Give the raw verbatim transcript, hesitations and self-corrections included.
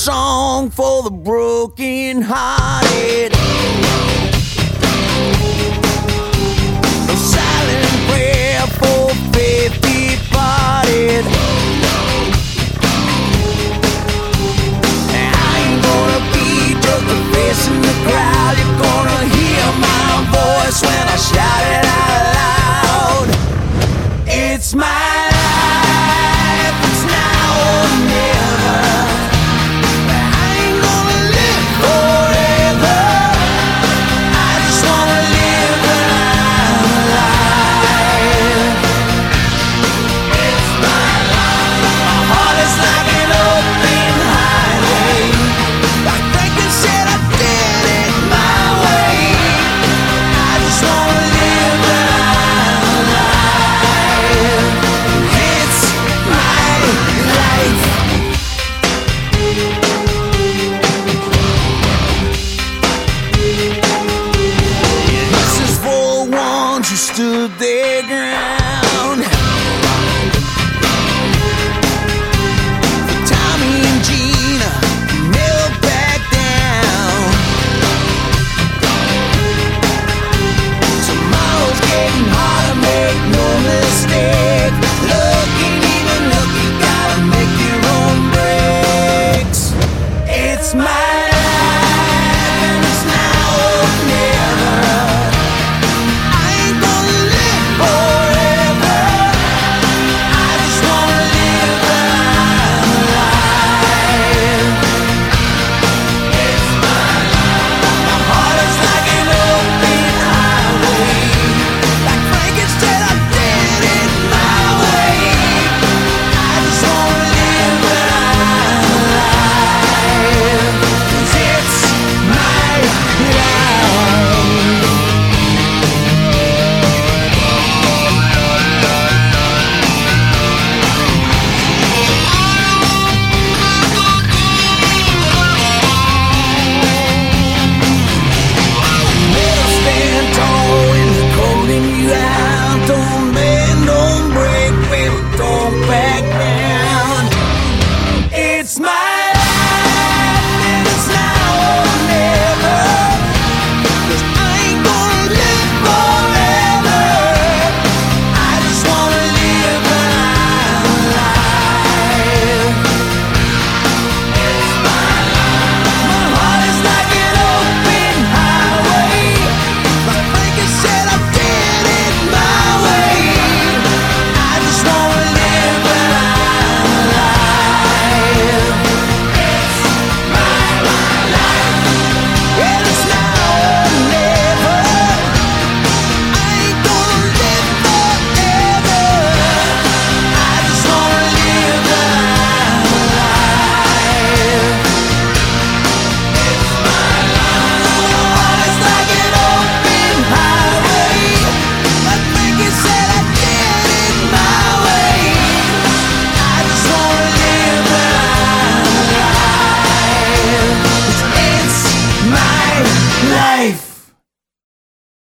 song for the broken hearted. A silent prayer for faith departed. I ain't gonna be just a face in the crowd. You're gonna hear my voice when I shout it out loud. It's my life, it's now or never. I ain't gonna live forever. I just wanna live when I'm alive. It's my life. My heart is like an open highway. Like Franklin said, I did it my way. I just wanna live when I'm alive. It's my life. This is for the ones who stood their ground.